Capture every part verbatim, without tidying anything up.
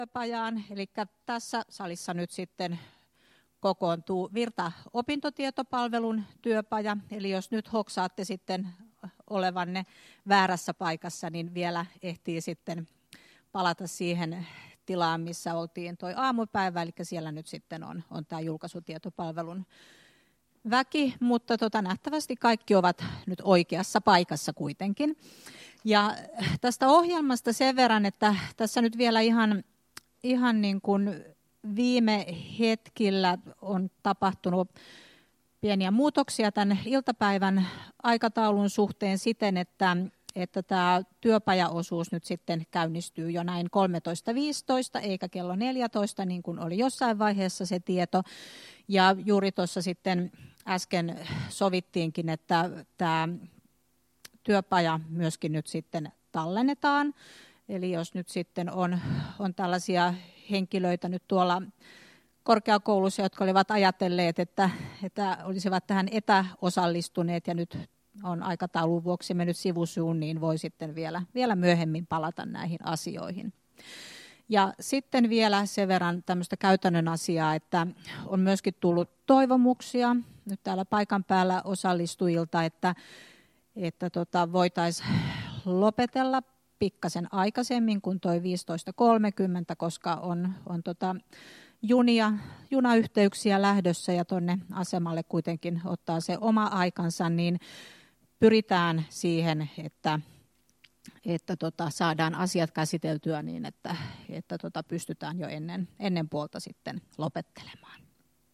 työpajaan, eli tässä salissa nyt sitten kokoontuu Virta-opintotietopalvelun työpaja, eli jos nyt hoksaatte sitten olevanne väärässä paikassa, niin vielä ehtii sitten palata siihen tilaan, missä oltiin toi aamupäivä, eli siellä nyt sitten on, on tämä julkaisutietopalvelun väki, mutta tota, nähtävästi kaikki ovat nyt oikeassa paikassa kuitenkin. Ja tästä ohjelmasta sen verran, että tässä nyt vielä ihan, ihan niin kuin viime hetkillä on tapahtunut pieniä muutoksia tämän iltapäivän aikataulun suhteen siten, että, että tämä työpajaosuus nyt sitten käynnistyy jo näin kolmetoista viisitoista eikä kello neljätoista, niin kuin oli jossain vaiheessa se tieto. Ja juuri tuossa sitten äsken sovittiinkin, että tämä työpaja myöskin nyt sitten tallennetaan. Eli jos nyt sitten on, on tällaisia henkilöitä nyt tuolla korkeakoulussa, jotka olivat ajatelleet, että, että olisivat tähän etäosallistuneet ja nyt on aikataulun vuoksi mennyt sivusuun, niin voi sitten vielä, vielä myöhemmin palata näihin asioihin. Ja sitten vielä sen verran tämmöistä käytännön asiaa, että on myöskin tullut toivomuksia nyt täällä paikan päällä osallistujilta, että, että tota, voitaisiin lopetella pikkasen aikaisemmin kuin toi viisitoista kolmekymmentä, koska on, on tota junia, junayhteyksiä lähdössä ja tuonne asemalle kuitenkin ottaa se oma aikansa, niin pyritään siihen, että, että tota, saadaan asiat käsiteltyä niin, että, että tota, pystytään jo ennen, ennen puolta sitten lopettelemaan.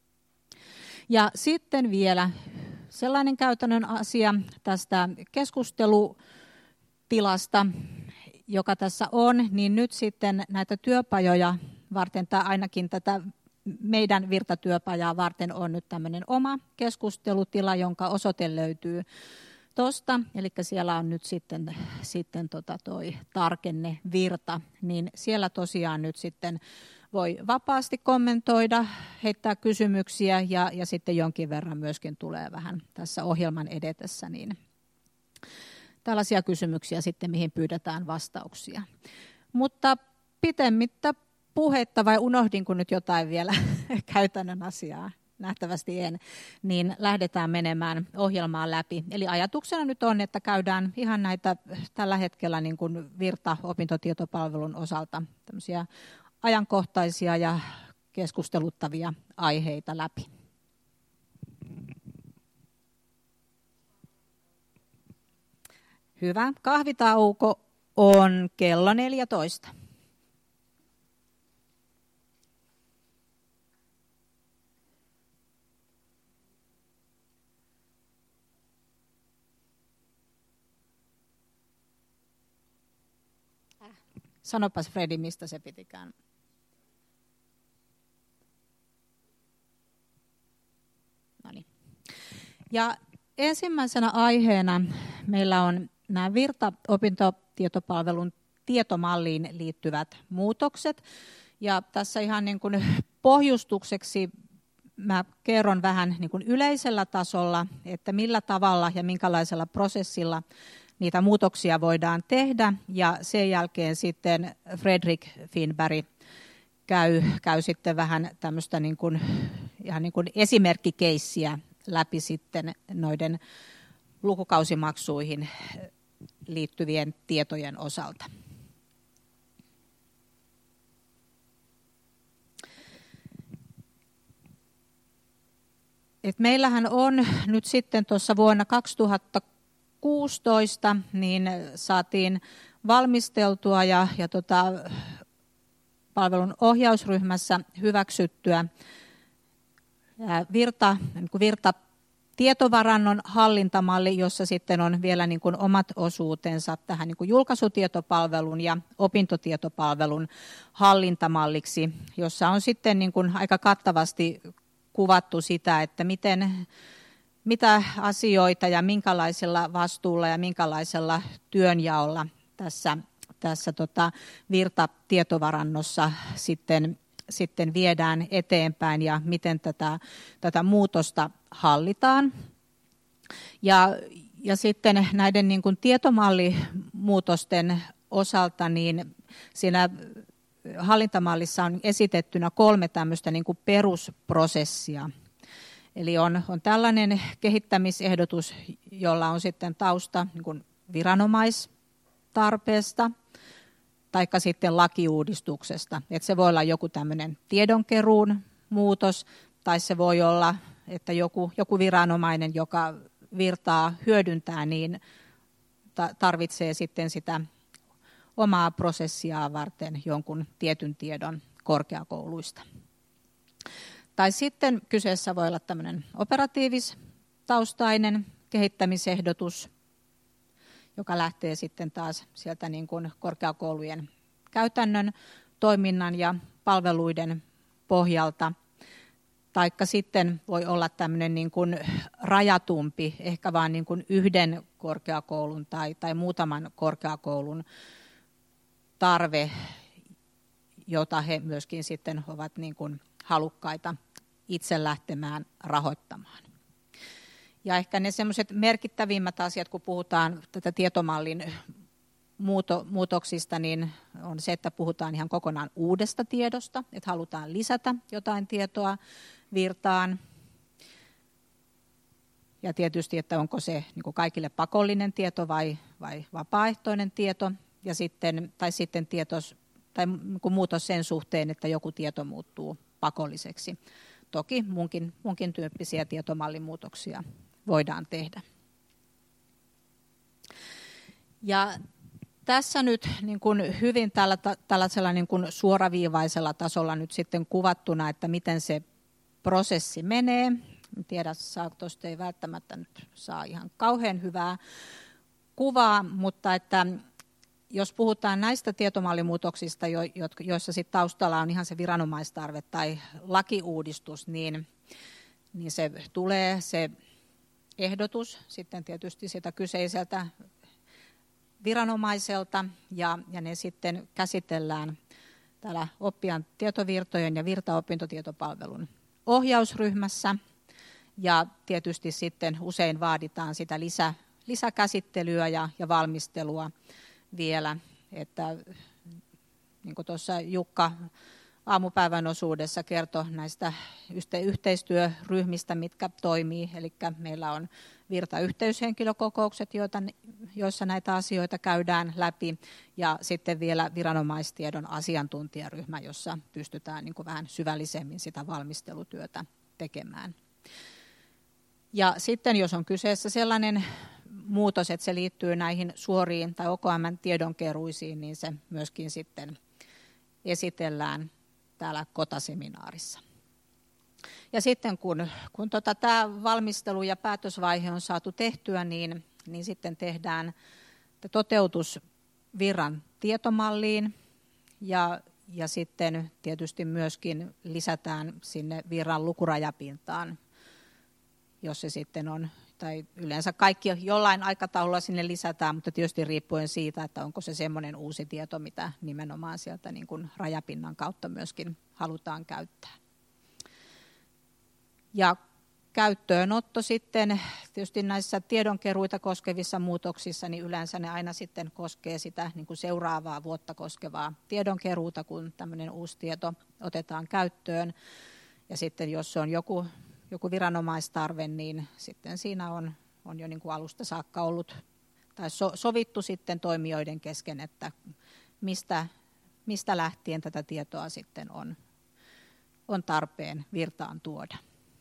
Ja sitten vielä sellainen käytännön asia tästä keskustelutilasta, joka tässä on, niin nyt sitten näitä työpajoja varten, tai ainakin tätä meidän Virta-työpajaa varten on nyt tämmöinen oma keskustelutila, jonka osoite löytyy tuosta, eli siellä on nyt sitten, sitten tota toi tarkenne Virta, niin siellä tosiaan nyt sitten voi vapaasti kommentoida, heittää kysymyksiä ja, ja sitten jonkin verran myöskin tulee vähän tässä ohjelman edetessä, niin tällaisia kysymyksiä sitten, mihin pyydetään vastauksia. Mutta pitemmittä puhetta, vai unohdinko nyt jotain vielä käytännön asiaa? Nähtävästi en, niin lähdetään menemään ohjelmaa läpi. Eli ajatuksena nyt on, että käydään ihan näitä tällä hetkellä niin kuin Virta-opintotietopalvelun osalta tämmöisiä ajankohtaisia ja keskusteluttavia aiheita läpi. Hyvä. Kahvitauko on kello neljätoista. Sanopas Fredi, mistä se pitikään. Noniin. Ja ensimmäisenä aiheena meillä on nämä Virta-opintotietopalvelun tietomalliin liittyvät muutokset. Ja tässä ihan niin kuin pohjustukseksi mä kerron vähän niin kuin yleisellä tasolla, että millä tavalla ja minkälaisella prosessilla niitä muutoksia voidaan tehdä, ja sen jälkeen sitten Fredrik Finberg käy, käy sitten vähän tämmöistä niin kuin, ihan niin kuin esimerkkikeissiä läpi sitten noiden lukukausimaksuihin liittyvien tietojen osalta. Et meillähän on nyt sitten tuossa vuonna kaksituhattakuusitoista niin saatiin valmisteltua ja, ja tota, palvelun ohjausryhmässä hyväksyttyä Virta, niin kuin Virta tietovarannon hallintamalli, jossa sitten on vielä niin kuin omat osuutensa tähän niin kuin julkaisutietopalvelun ja opintotietopalvelun hallintamalliksi, jossa on sitten niin kuin aika kattavasti kuvattu sitä, että miten, mitä asioita ja minkälaisella vastuulla ja minkälaisella työnjaolla tässä, tässä tota Virta-tietovarannossa sitten, sitten viedään eteenpäin ja miten tätä, tätä muutosta hallitaan. Ja, ja sitten näiden niin kuin tietomallimuutosten osalta niin siinä hallintamallissa on esitettynä kolme tämmöistä niin kuin perusprosessia. Eli on, on tällainen kehittämisehdotus, jolla on sitten tausta niin kuin viranomaistarpeesta, taikka sitten lakiuudistuksesta. Että se voi olla joku tämmöinen tiedonkeruun muutos, tai se voi olla, että joku, joku viranomainen, joka virtaa hyödyntää, niin tarvitsee sitten sitä omaa prosessiaan varten jonkun tietyn tiedon korkeakouluista. Tai sitten kyseessä voi olla tämmöinen operatiivistaustainen kehittämisehdotus, joka lähtee sitten taas sieltä niin kuin korkeakoulujen käytännön toiminnan ja palveluiden pohjalta. Taikka sitten voi olla tämmöinen niin kuin rajatumpi, ehkä vain niin kuin yhden korkeakoulun tai, tai muutaman korkeakoulun tarve, jota he myöskin sitten ovat niin kuin halukkaita itse lähtemään rahoittamaan. Ja ehkä ne semmoiset merkittävimmät asiat, kun puhutaan tätä tietomallin muuto, muutoksista, niin on se, että puhutaan ihan kokonaan uudesta tiedosta, että halutaan lisätä jotain tietoa virtaan. Ja tietysti, että onko se niin kuin kaikille pakollinen tieto vai, vai vapaaehtoinen tieto, ja sitten, tai sitten tietos, tai niin kuin muutos sen suhteen, että joku tieto muuttuu pakolliseksi. Toki munkin, munkin tyyppisiä tietomallimuutoksia voidaan tehdä. Ja tässä nyt niin kuin hyvin tällä, tällaisella niin kuin suoraviivaisella tasolla nyt sitten kuvattuna, että miten se prosessi menee. En tiedä, tuosta ei välttämättä nyt saa ihan kauhean hyvää kuvaa, mutta että jos puhutaan näistä tietomallimuutoksista, joissa sit taustalla on ihan se viranomaistarve tai lakiuudistus, niin, niin se tulee se ehdotus sitten tietysti sitä kyseiseltä viranomaiselta, ja, ja ne sitten käsitellään täällä oppijan tietovirtojen ja virtaopintotietopalvelun ohjausryhmässä, ja tietysti sitten usein vaaditaan sitä lisä, lisäkäsittelyä ja, ja valmistelua vielä, että niin kuin tuossa Jukka aamupäivän osuudessa kertoi näistä yhteistyöryhmistä, mitkä toimii, eli meillä on virtayhteyshenkilökokoukset, joita, joissa näitä asioita käydään läpi, ja sitten vielä viranomaistiedon asiantuntijaryhmä, jossa pystytään niin kuin vähän syvällisemmin sitä valmistelutyötä tekemään. Ja sitten jos on kyseessä sellainen muutos, että se liittyy näihin suoriin tai O K M:n tiedonkeruisiin, niin se myöskin sitten esitellään täällä Kota-seminaarissa. Ja sitten kun, kun tota, tämä valmistelu ja päätösvaihe on saatu tehtyä, niin, niin sitten tehdään toteutus virran tietomalliin, ja, ja sitten tietysti myöskin lisätään sinne virran lukurajapintaan, jos se sitten on, tai yleensä kaikki jollain aikataululla sinne lisätään, mutta tietysti riippuen siitä, että onko se semmoinen uusi tieto, mitä nimenomaan sieltä niin kuin rajapinnan kautta myöskin halutaan käyttää. Ja käyttöönotto sitten, tietysti näissä tiedonkeruita koskevissa muutoksissa, niin yleensä ne aina sitten koskee sitä niin kuin seuraavaa vuotta koskevaa tiedonkeruuta, kun tämmöinen uusi tieto otetaan käyttöön. Ja sitten jos se on joku, joku viranomaistarve, niin sitten siinä on, on jo niin kuin alusta saakka ollut tai so, sovittu sitten toimijoiden kesken, että mistä, mistä lähtien tätä tietoa sitten on, on tarpeen virtaan tuoda.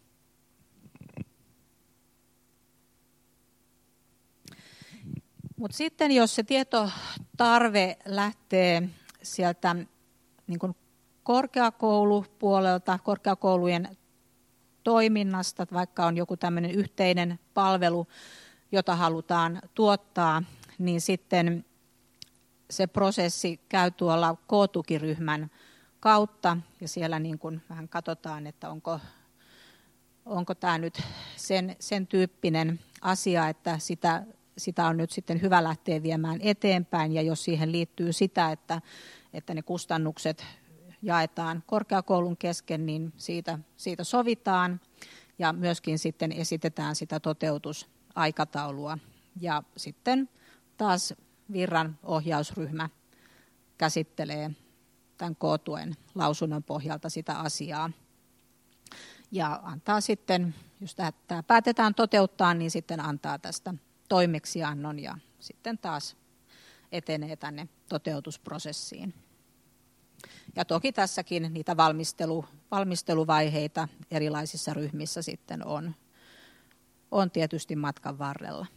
Mutta sitten jos se tietotarve lähtee sieltä niin kuin korkeakoulupuolelta, korkeakoulujen toiminnasta, vaikka on joku tämmöinen yhteinen palvelu, jota halutaan tuottaa, niin sitten se prosessi käy tuolla K-tukiryhmän kautta, ja siellä niin kuin vähän katsotaan, että onko, onko tämä nyt sen, sen tyyppinen asia, että sitä Sitä on nyt sitten hyvä lähteä viemään eteenpäin, ja jos siihen liittyy sitä, että, että ne kustannukset jaetaan korkeakoulun kesken, niin siitä, siitä sovitaan, ja myöskin sitten esitetään sitä toteutusaikataulua. Ja sitten taas virran ohjausryhmä käsittelee tämän K-tuen lausunnon pohjalta sitä asiaa. Ja antaa sitten, jos tämä päätetään toteuttaa, niin sitten antaa tästä toimeksiannon ja sitten taas etenee tänne toteutusprosessiin. Ja toki tässäkin niitä valmistelu, valmisteluvaiheita erilaisissa ryhmissä sitten on, on tietysti matkan varrella.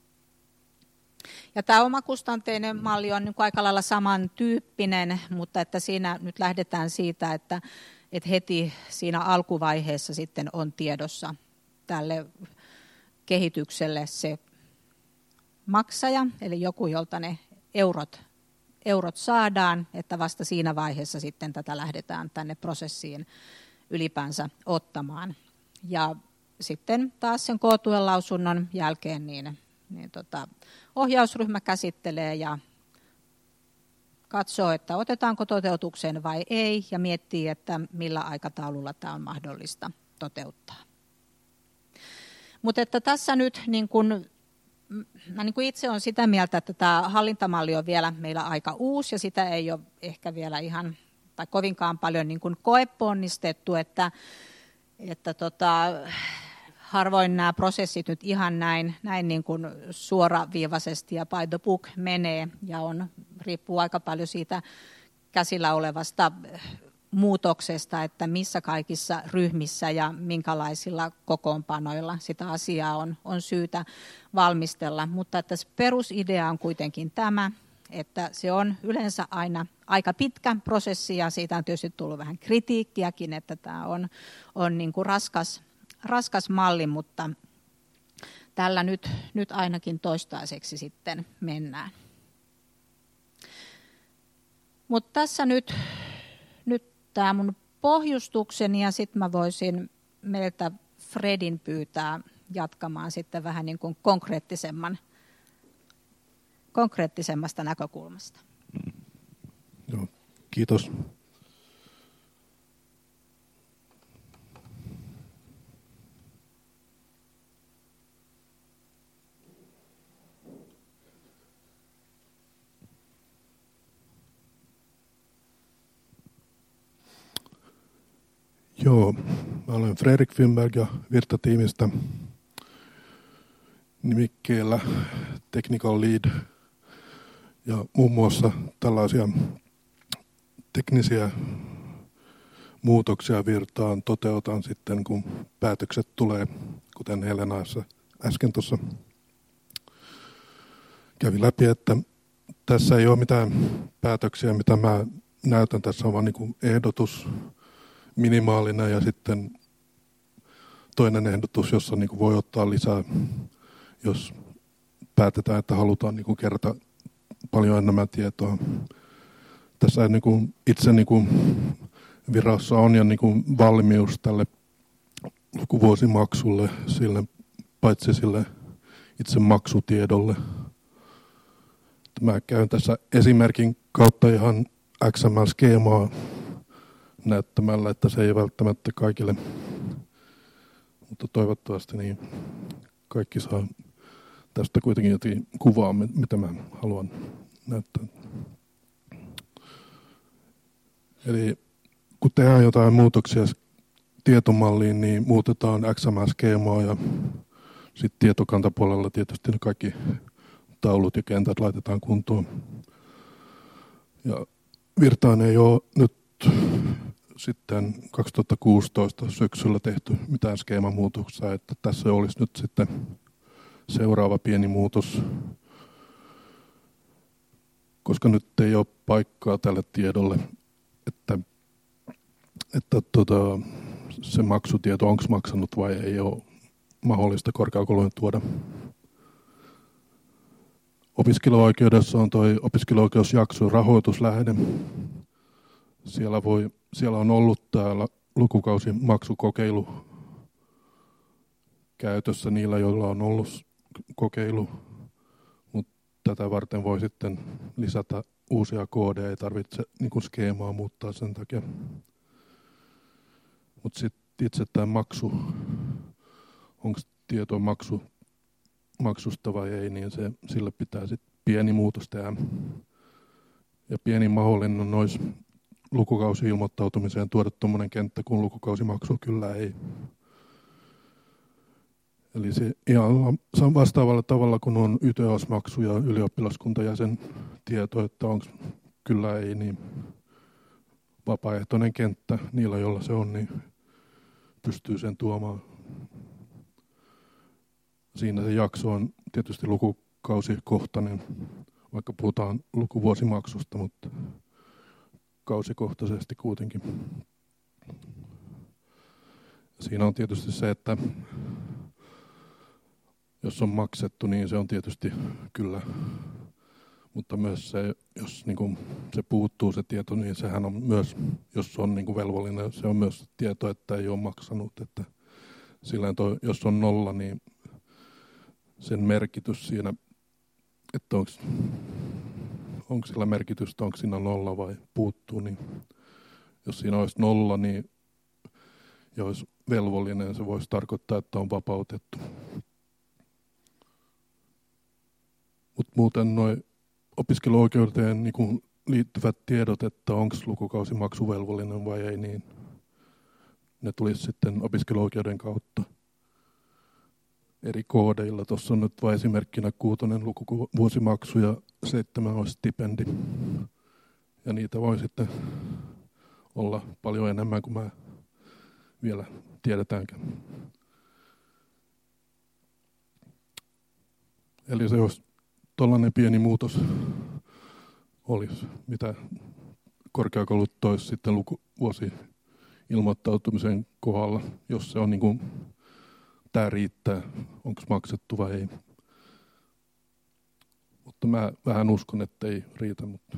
Ja tämä omakustanteinen malli on niin kuin aika lailla samantyyppinen, mutta että siinä nyt lähdetään siitä, että, että heti siinä alkuvaiheessa sitten on tiedossa tälle kehitykselle se maksaja, eli joku, jolta ne eurot, eurot saadaan, että vasta siinä vaiheessa sitten tätä lähdetään tänne prosessiin ylipäänsä ottamaan. Ja sitten taas sen K-tuen lausunnon jälkeen niin, niin tota, ohjausryhmä käsittelee ja katsoo, että otetaanko toteutukseen vai ei, ja miettii, että millä aikataululla tämä on mahdollista toteuttaa. Mutta että tässä nyt niin kun, mä niin kun itse olen sitä mieltä, että tämä hallintamalli on vielä meillä aika uusi, ja sitä ei ole ehkä vielä ihan tai kovinkaan paljon niin kun koeponnistettu, että, että tota, harvoin nämä prosessit nyt ihan näin, näin niin kuin suoraviivaisesti ja by the book menee, ja on, riippuu aika paljon siitä käsillä olevasta muutoksesta, että missä kaikissa ryhmissä ja minkälaisilla kokoonpanoilla sitä asiaa on, on syytä valmistella. Mutta että se perusidea on kuitenkin tämä, että se on yleensä aina aika pitkä prosessi, ja siitä on tietysti tullut vähän kritiikkiäkin, että tämä on, on niin kuin raskas, raskas malli, mutta tällä nyt, nyt ainakin toistaiseksi sitten mennään. Mutta tässä nyt, nyt tämä mun pohjustukseni, ja sitten mä voisin meiltä Fredin pyytää jatkamaan sitten vähän niin kuin konkreettisemman, konkreettisemmasta näkökulmasta. Joo, kiitos. Joo, mä olen Fredrik Fynberg ja Virta-tiimistä nimikkeellä Technical Lead. Ja muun muassa tällaisia teknisiä muutoksia Virtaan toteutan sitten, kun päätökset tulee, kuten Helena äsken tuossa kävi läpi, että tässä ei ole mitään päätöksiä, mitä mä näytän. Tässä on vain niin kuin ehdotus minimaalinen ja sitten toinen ehdotus, jossa niin kuin voi ottaa lisää, jos päätetään, että halutaan niin kuin kerätä paljon enemmän tietoa. Tässä niin kuin itse niin kuin virassa on jo niin kuin valmius tälle lukuvuosimaksulle, sille, paitsi sille itse maksutiedolle. Mä käyn tässä esimerkin kautta ihan X M L-skeemaa näyttämällä, että se ei välttämättä kaikille, mutta toivottavasti niin kaikki saa tästä kuitenkin jotain kuvaa, mitä mä haluan näyttää. Eli kun tehdään jotain muutoksia tietomalliin, niin muutetaan X M L-skeemaa ja sitten tietokantapuolella tietysti ne kaikki taulut ja kentät laitetaan kuntoon. Ja Virtaan ei ole nyt sitten kaksituhattakuusitoista syksyllä tehty mitään skeemamuutoksia, että tässä olisi nyt sitten seuraava pieni muutos, koska nyt ei ole paikkaa tälle tiedolle, että, että tota, se maksutieto, onko maksanut vai ei ole mahdollista korkeakoulujen tuoda. Opiskeluoikeudessa on tuo opiskeluoikeusjakso rahoituslähde. Siellä, voi, siellä on ollut täällä lukukausimaksukokeilu käytössä niillä, joilla on ollut kokeilu, mutta tätä varten voi sitten lisätä uusia koodeja, ei tarvitse niin kuin skeemaa muuttaa sen takia. Mutta sitten itse tämä maksu, onko tieto maksu, maksusta vai ei, niin se, sille pitää sitten pieni muutos tehdä. Ja pieni mahdollinen olisi lukukausi-ilmoittautumiseen tuoda tuommoinen kenttä kuin lukukausimaksu? Kyllä ei. Eli se ihan vastaavalla tavalla, kun on Y T H S-maksu ja ylioppilaskuntajäsen tieto, että onko kyllä ei, niin vapaaehtoinen kenttä niillä, joilla se on, niin pystyy sen tuomaan. Siinä se jakso on tietysti lukukausikohtainen, vaikka puhutaan lukuvuosimaksusta, mutta kausikohtaisesti kuitenkin. Siinä on tietysti se, että jos on maksettu, niin se on tietysti kyllä, mutta myös se, jos niin kuin se puuttuu se tieto, niin sehän on myös, jos on niin kuin velvollinen, se on myös tieto, että ei ole maksanut. Että silleen toi, jos on nolla, niin sen merkitys siinä, että onko, onko sillä merkitystä, onko siinä nolla vai puuttuu, niin jos siinä olisi nolla, niin ja olisi velvollinen, se voisi tarkoittaa, että on vapautettu. Mutta muuten noin opiskeluoikeuteen niin kun liittyvät tiedot, että onko lukukausi maksuvelvollinen vai ei, niin ne tulisi sitten opiskeluoikeuden kautta eri koodeilla. Tuossa on nyt vain esimerkkinä kuutonen lukuvuosimaksu ja seitsemän olisi stipendi. Ja niitä voi sitten olla paljon enemmän kuin mä vielä tiedetäänkään. Eli se olisi tuollainen pieni muutos olisi, mitä korkeakoulut toisi sitten lukuvuosi ilmoittautumisen kohdalla, jos se on niin kuin, tämä riittää, onko maksettu vai ei. Mutta mä vähän uskon, että ei riitä, mutta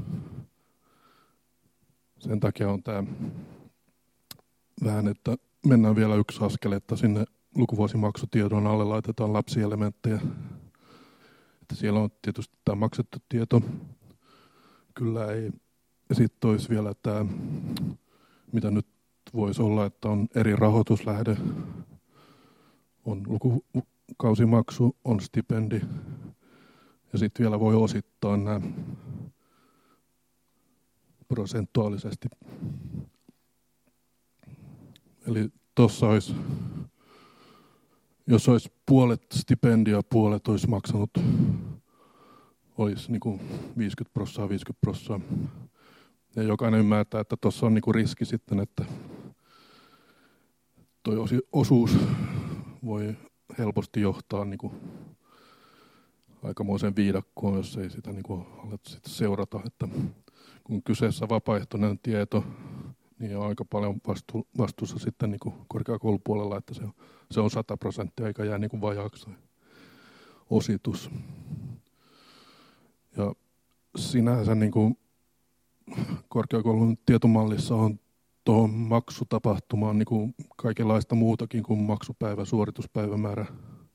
sen takia on tämä vähän, että mennään vielä yksi askel, että sinne lukuvuosimaksutiedon alle laitetaan lapsielementtejä. Että siellä on tietysti tämä maksettu tieto, kyllä ei. Ja sitten olisi vielä tämä, mitä nyt voisi olla, että on eri rahoituslähde, on lukukausimaksu, on stipendi ja sitten vielä voi osittaa nämä prosentuaalisesti. Eli tuossa olisi, jos olisi puolet stipendia, puolet olisi maksanut, olisi niin kuin viisikymmentä prosenttia, viisikymmentä prosenttia. Ja jokainen ymmärtää, että tuossa on niin kuin riski sitten, että tuo osuus voi helposti johtaa niin kuin aikamoisen viidakkoon, jos ei sitä niin kuin aleta sitten seurata. Että kun kyseessä vapaaehtoinen tieto, niin on aika paljon vastu, vastuussa sitten niin kuin korkeakoulupuolella, että se on, se on sata prosenttia eikä jää niin kuin vajaaksi ositus. Ja sinänsä niin kuin korkeakoulun tietomallissa on tuohon maksutapahtumaan niin kuin kaikenlaista muutakin kuin maksupäivä, suorituspäivämäärä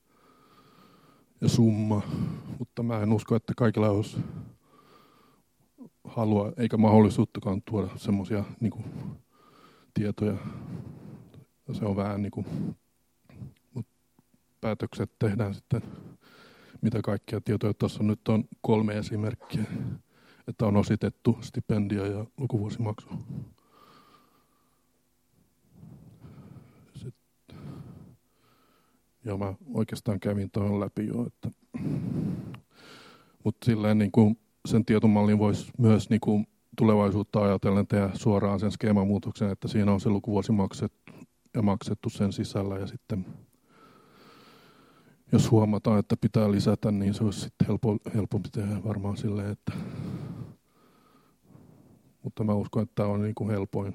ja summa, mutta mä en usko, että kaikilla olisi halua eikä mahdollisuuttakaan tuoda semmoisia niin kuin tietoja. Ja se on vähän niin kuin, mutta päätökset tehdään sitten, mitä kaikkia tietoja. Tuossa nyt on kolme esimerkkiä, että on ositettu stipendia ja lukuvuosimaksu. Sitten. Ja mä oikeastaan kävin tuohon läpi jo, että mutta silleen niin kuin sen tietomallin voisi myös niin kuin tulevaisuutta ajatellen tehdä suoraan sen skeemamuutoksen, että siinä on se lukuvuosi maksettu ja maksettu sen sisällä ja sitten jos huomataan, että pitää lisätä, niin se olisi sitten helpo, helpompi tehdä varmaan silleen, että mutta mä uskon, että tämä on niin kuin helpoin.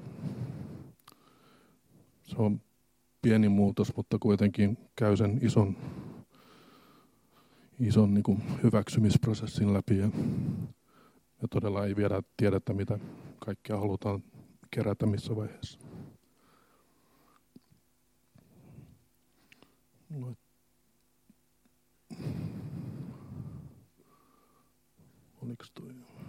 Se on pieni muutos, mutta kuitenkin käy sen ison, ison niin kuin hyväksymisprosessin läpi ja, ja todella ei vielä tiedetä, mitä kaikkea halutaan kerätä missä vaiheessa. No. Oliko toi?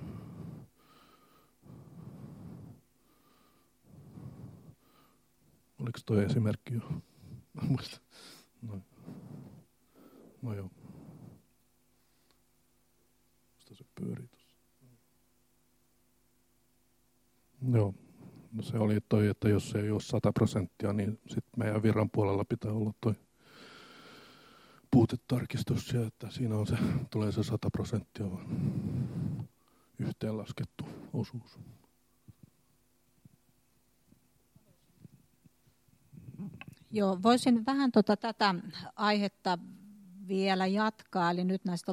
Oliko toi esimerkki jo? Muista. No. No joo. Mistä se pyörii tuossa? Joo. No se oli toi, että jos ei ole sata prosenttia, niin sitten meidän virran puolella pitää olla toi puutetarkistus ja että siinä on se, tulee se sata prosenttia vaan yhteenlaskettu osuus. Joo, voisin vähän tota, tätä aihetta vielä jatkaa, eli nyt näistä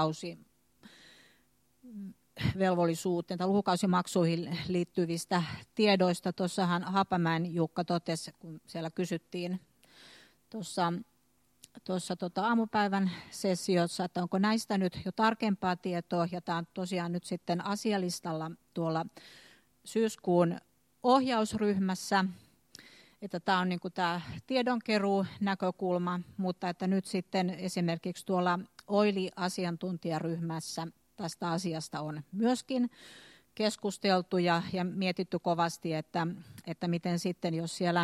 lukukausivelvollisuuteen tai lukukausimaksuihin liittyvistä tiedoista. Tuossahan Hapamäen Jukka totesi, kun siellä kysyttiin tuossa tuossa tota aamupäivän sessiossa, että onko näistä nyt jo tarkempaa tietoa, ja tämä on tosiaan nyt sitten asialistalla tuolla syyskuun ohjausryhmässä, että tämä on niin kuin tämä tiedonkeruu näkökulma, mutta että nyt sitten esimerkiksi tuolla O I L I-asiantuntijaryhmässä tästä asiasta on myöskin keskusteltu ja, ja mietitty kovasti, että, että miten sitten, jos siellä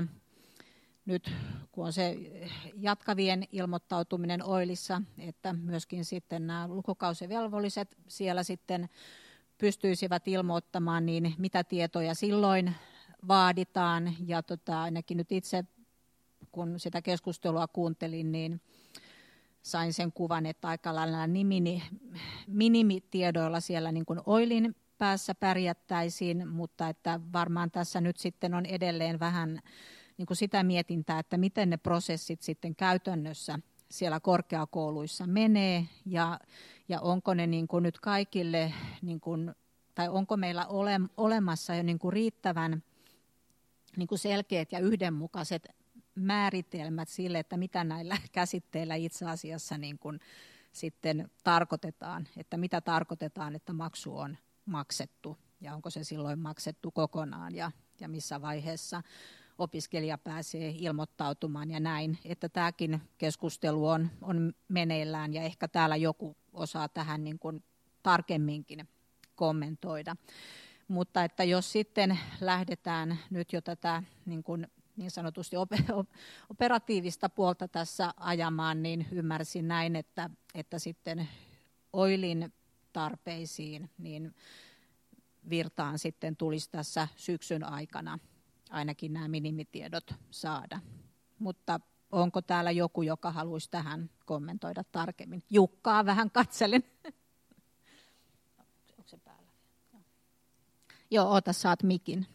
nyt kun on se jatkavien ilmoittautuminen O I L I:ssä, että myöskin sitten nämä lukukausivelvolliset siellä sitten pystyisivät ilmoittamaan, niin mitä tietoja silloin vaaditaan. Ja tota, ainakin nyt itse, kun sitä keskustelua kuuntelin, niin sain sen kuvan, että aika lailla nimini, minimitiedoilla siellä niin kuin O I L In päässä pärjättäisiin, mutta että varmaan tässä nyt sitten on edelleen vähän niin kuin sitä mietintää, että miten ne prosessit sitten käytännössä siellä korkeakouluissa menee ja, ja onko ne niin kuin nyt kaikille, niin kuin, tai onko meillä ole, olemassa jo niin kuin riittävän niin kuin selkeät ja yhdenmukaiset määritelmät sille, että mitä näillä käsitteillä itse asiassa niin kuin sitten tarkoitetaan, että mitä tarkoitetaan, että maksu on maksettu ja onko se silloin maksettu kokonaan ja, ja missä vaiheessa opiskelija pääsee ilmoittautumaan ja näin, että tämäkin keskustelu on, on meneillään ja ehkä täällä joku osaa tähän niin kuin tarkemminkin kommentoida. Mutta että jos sitten lähdetään nyt jo tätä niin, kuin niin sanotusti operatiivista puolta tässä ajamaan, niin ymmärsin näin, että, että sitten O I L In tarpeisiin niin virtaan sitten tulisi tässä syksyn aikana ainakin nämä minimitiedot saada. Mutta onko täällä joku, joka haluaisi tähän kommentoida tarkemmin? Jukkaa vähän katselen. Onko se päällä? Joo, ota, saat mikin.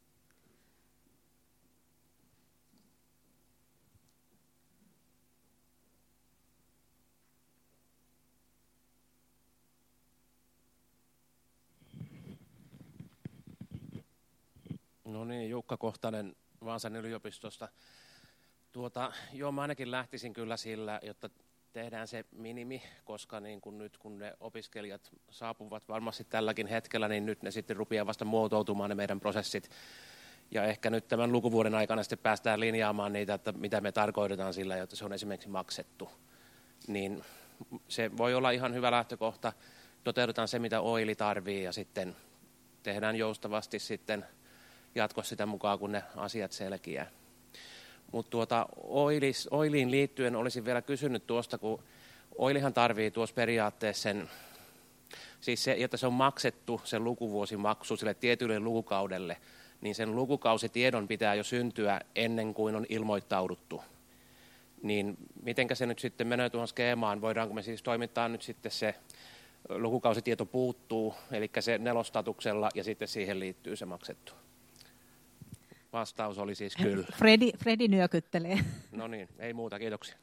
No niin, Jukka Kohtanen Vaasan yliopistosta. Tuota, joo, mä ainakin lähtisin kyllä sillä, jotta tehdään se minimi, koska niin kun nyt kun ne opiskelijat saapuvat varmasti tälläkin hetkellä, niin nyt ne sitten rupeaa vasta muotoutumaan ne meidän prosessit. Ja ehkä nyt tämän lukuvuoden aikana sitten päästään linjaamaan niitä, että mitä me tarkoitetaan sillä, jotta se on esimerkiksi maksettu. Niin se voi olla ihan hyvä lähtökohta. Toteutetaan se, mitä O I L I tarvii ja sitten tehdään joustavasti sitten jatkossa sitä mukaan, kun ne asiat selkiää. Mutta tuota, O I L Iin liittyen olisin vielä kysynyt tuosta, kun O I L Ihan tarvii tuossa periaatteessa sen, siis se, että se on maksettu sen lukuvuosimaksu sille tietylle lukukaudelle, niin sen lukukausitiedon pitää jo syntyä ennen kuin on ilmoittauduttu. Niin mitenkä se nyt sitten menee tuohon skeemaan? Voidaanko me siis toimittaa nyt sitten se lukukausitieto puuttuu, eli se nelostatuksella ja sitten siihen liittyy se maksettu? Vastaus oli siis kyllä. Fredi, Fredi nyökyttelee. No niin, ei muuta, kiitoksia.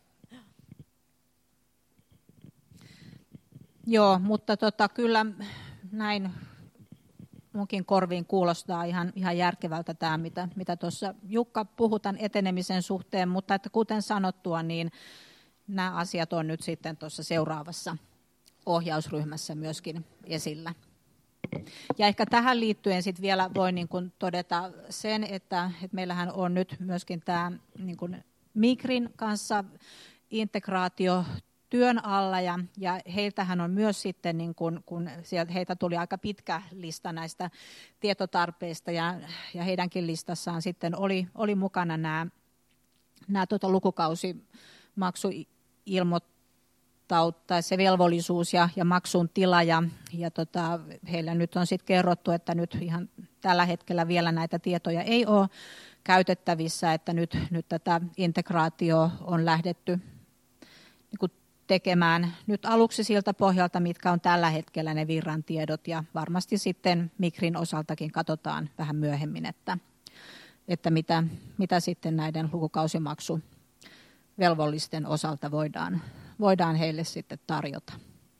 Joo, mutta tota, kyllä näin munkin korviin kuulostaa ihan, ihan järkevältä tämä, mitä, mitä tuossa Jukka puhutaan etenemisen suhteen, mutta että kuten sanottua, niin nämä asiat on nyt sitten tuossa seuraavassa ohjausryhmässä myöskin esillä. Ja ehkä tähän liittyen sit vielä voi niin kuin todeta sen, että, että meillähän on nyt myöskin tämä niin kuin Migrin kanssa integraatio työn alla ja, ja heiltähän on myös sitten, niin kun, kun sieltä, heitä tuli aika pitkä lista näistä tietotarpeista ja, ja heidänkin listassaan sitten oli, oli mukana nämä, nämä tota lukukausimaksuilmoitukset tai se velvollisuus ja, ja maksun tila. Ja, ja tota, heillä nyt on sitten kerrottu, että nyt ihan tällä hetkellä vielä näitä tietoja ei ole käytettävissä, että nyt, nyt tätä integraatio on lähdetty niin kuin tekemään nyt aluksi siltä pohjalta, mitkä on tällä hetkellä ne Virran tiedot, ja varmasti sitten Migrin osaltakin katsotaan vähän myöhemmin, että, että mitä, mitä sitten näiden lukukausimaksuvelvollisten osalta voidaan, voidaan heille sitten tarjota.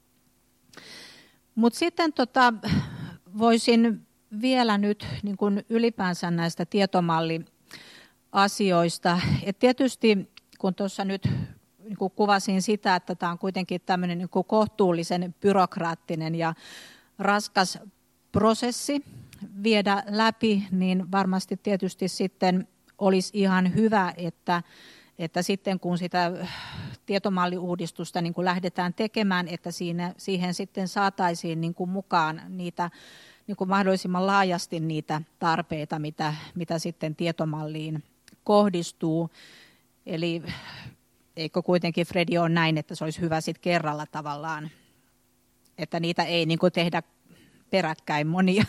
Mutta sitten tota, voisin vielä nyt niin kuin ylipäänsä näistä tietomalliasioista, että tietysti kun tuossa nyt niin kuin kuvasin sitä, että tämä on kuitenkin tämmöinen niin kuin kohtuullisen byrokraattinen ja raskas prosessi viedä läpi, niin varmasti tietysti sitten olisi ihan hyvä, että, että sitten kun sitä tietomalliuudistusta niin kuin lähdetään tekemään, että siinä, siihen sitten saataisiin niin kuin mukaan niitä niin kuin mahdollisimman laajasti niitä tarpeita, mitä, mitä sitten tietomalliin kohdistuu. Eli eikö kuitenkin Fredi ole näin, että se olisi hyvä sitten kerralla tavallaan, että niitä ei niin kuin tehdä peräkkäin monia.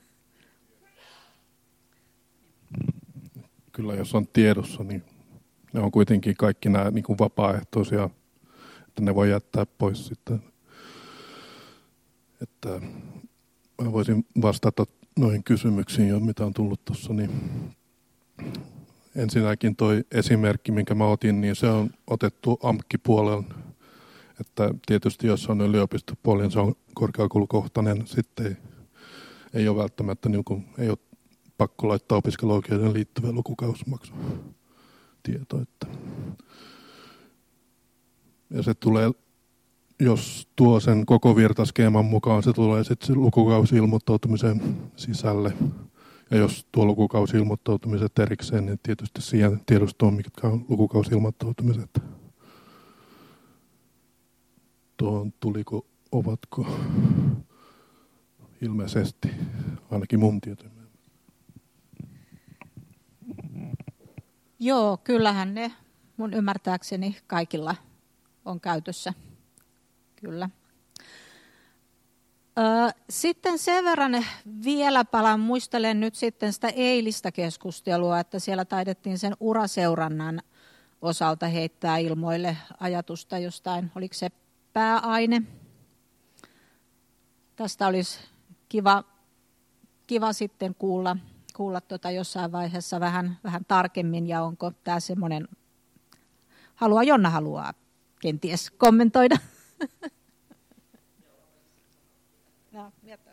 Kyllä jos on tiedossa, niin ne on kuitenkin kaikki nämä niin kuin vapaaehtoisia, että ne voi jättää pois sitten. Että mä voisin vastata noihin kysymyksiin, mitä on tullut tuossa, niin ensinnäkin toi esimerkki, minkä mä otin, niin se on otettu A M K-puolella, että tietysti jos on yliopistopuoli, niin se on korkeakoulukohtainen, sitten ei, ei ole välttämättä, niin kuin, ei ole pakko laittaa opiskeluoikeuden liittyvä lukukausimaksutieto. Että. Ja se tulee, jos tuo sen koko virtaskeeman mukaan, se tulee sitten lukukausi-ilmoittautumisen sisälle. Ja jos tuo lukukausi-ilmoittautumiset erikseen, niin tietysti siihen tiedostoon, mitkä on lukukausi-ilmoittautumiset. Tuohon tuliko, ovatko ilmeisesti, ainakin mun tietojen. Joo, kyllähän ne mun ymmärtääkseni kaikilla on käytössä. Kyllä. Sitten sen verran vielä palaan, muistelen nyt sitten sitä eilistä keskustelua, että siellä taidettiin sen uraseurannan osalta heittää ilmoille ajatusta jostain, oliko se pääaine. Tästä olisi kiva, kiva sitten kuulla, kuulla tuota jossain vaiheessa vähän, vähän tarkemmin, ja onko tämä semmoinen, haluaa, Jonna haluaa kenties kommentoida. No,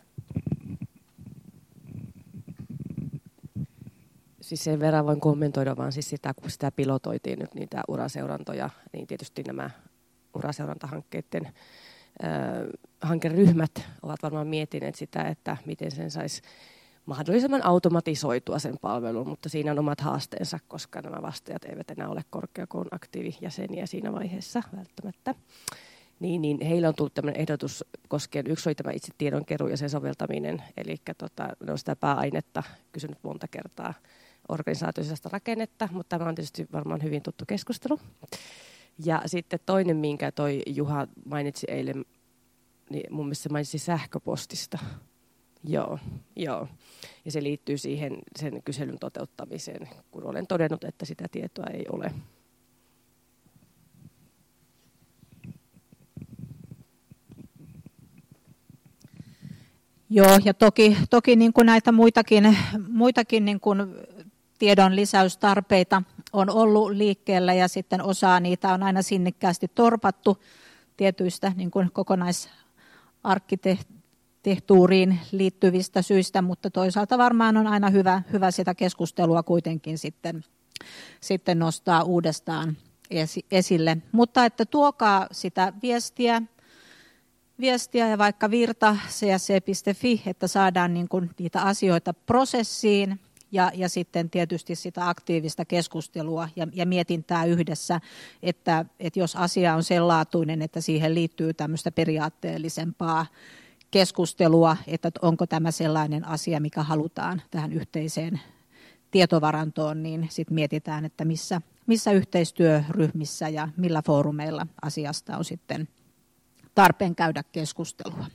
siis sen verran voin kommentoida vaan siis sitä, kun sitä pilotoitiin nyt niitä uraseurantoja, niin tietysti nämä uraseurantahankkeiden äh, hankeryhmät ovat varmaan miettineet sitä, että miten sen saisi mahdollisimman automatisoitua sen palvelun, mutta siinä on omat haasteensa, koska nämä vastaajat eivät enää ole korkeakoulun aktiivijäseniä siinä vaiheessa välttämättä. Niin, niin heillä on tullut tämmöinen ehdotus koskien, yksi oli tämä itse tiedonkeruu ja sen soveltaminen, eli tota, ne on sitä pääainetta kysynyt monta kertaa organisaatioista rakennetta, mutta tämä on tietysti varmaan hyvin tuttu keskustelu. Ja sitten toinen, minkä toi Juha mainitsi eilen, niin mun mielestä se mainitsi sähköpostista. Joo, joo. Ja se liittyy siihen sen kyselyn toteuttamiseen, kun olen todennut, että sitä tietoa ei ole. Joo, ja toki, toki niin kuin näitä muitakin, muitakin niin kuin tiedon lisäystarpeita on ollut liikkeellä, ja sitten osaa niitä on aina sinnikkäästi torpattu tietyistä niin kuin kokonaisarkkitehtuuriin liittyvistä syistä, mutta toisaalta varmaan on aina hyvä, hyvä sitä keskustelua kuitenkin sitten, sitten nostaa uudestaan esille. Mutta että tuokaa sitä viestiä, viestiä ja vaikka virta c s c piste f i, että saadaan niin kuin niitä asioita prosessiin ja, ja sitten tietysti sitä aktiivista keskustelua ja, ja mietintää yhdessä, että, että jos asia on sen laatuinen, että siihen liittyy tämmöistä periaatteellisempaa keskustelua, että onko tämä sellainen asia, mikä halutaan tähän yhteiseen tietovarantoon, niin sitten mietitään, että missä, missä yhteistyöryhmissä ja millä foorumeilla asiasta on sitten tarpeen käydä keskustelua.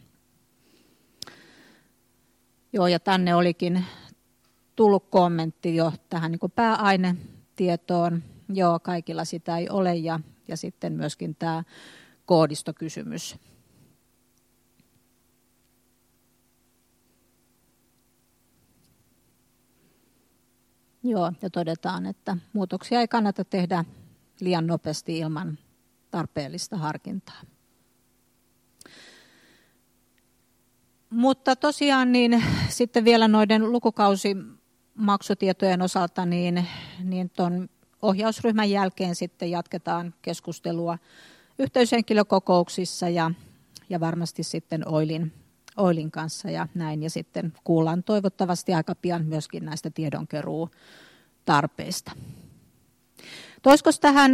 Joo, ja tänne olikin tullut kommentti jo tähän niin kuin pääainetietoon. Joo, kaikilla sitä ei ole, ja, ja sitten myöskin tämä koodistokysymys. Joo, ja todetaan, että muutoksia ei kannata tehdä liian nopeasti ilman tarpeellista harkintaa. Mutta tosiaan niin sitten vielä noiden lukukausimaksutietojen osalta, niin, niin tuon ohjausryhmän jälkeen sitten jatketaan keskustelua yhteyshenkilökokouksissa ja, ja varmasti sitten Oilin, Oilin kanssa ja näin. Ja sitten kuullaan toivottavasti aika pian myöskin näistä tiedonkeruutarpeista. Toisko tähän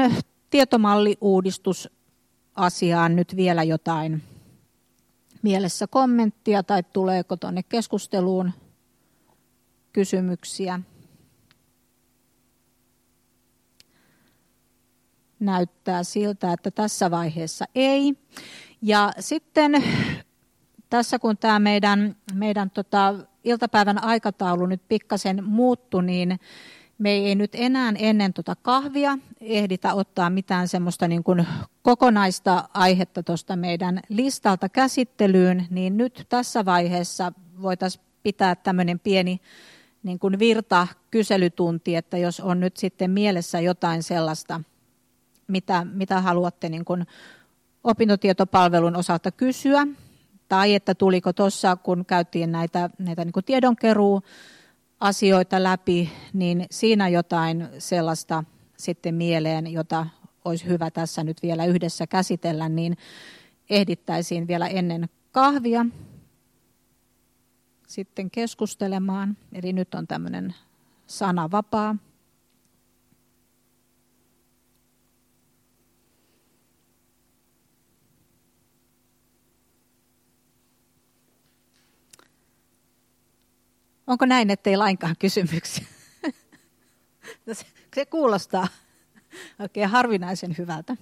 tietomalliuudistusasiaan nyt vielä jotain mielessä kommenttia tai tuleeko tuonne keskusteluun kysymyksiä? Näyttää siltä, että tässä vaiheessa ei. Ja sitten tässä kun tämä meidän, meidän tota, iltapäivän aikataulu nyt pikkasen muuttui, niin me ei nyt enää ennen tota kahvia ehditä ottaa mitään semmoista niin kuin kokonaista aihetta tuosta meidän listalta käsittelyyn, niin nyt tässä vaiheessa voitaisiin pitää tämmöinen pieni niin kuin virta-kyselytunti, että jos on nyt sitten mielessä jotain sellaista, mitä, mitä haluatte niin kuin opintotietopalvelun osalta kysyä, tai että tuliko tuossa, kun käytiin näitä, näitä niin kuin tiedonkeruu asioita läpi, niin siinä jotain sellaista sitten mieleen, jota olisi hyvä tässä nyt vielä yhdessä käsitellä, niin ehdittäisiin vielä ennen kahvia sitten keskustelemaan. Eli nyt on tämmöinen sanavapaa. Onko näin, ettei lainkaan kysymyksiä? Se kuulostaa oikein harvinaisen hyvältä.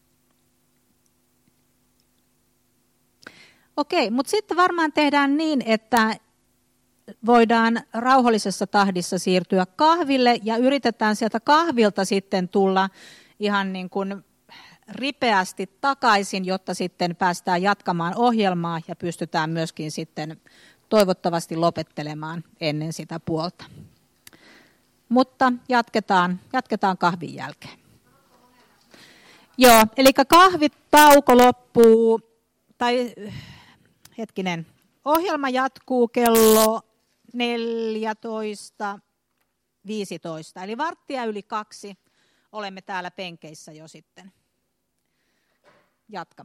Okei, mutta sitten varmaan tehdään niin, että voidaan rauhallisessa tahdissa siirtyä kahville ja yritetään sieltä kahvilta sitten tulla ihan niin kuin ripeästi takaisin, jotta sitten päästään jatkamaan ohjelmaa ja pystytään myöskin sitten toivottavasti lopettelemaan ennen sitä puolta. Mutta jatketaan, jatketaan kahvin jälkeen. Joo, eli kahvitauko loppuu, tai hetkinen, ohjelma jatkuu kello neljätoista viisitoista, eli varttia yli kaksi olemme täällä penkeissä jo sitten jatkamassa.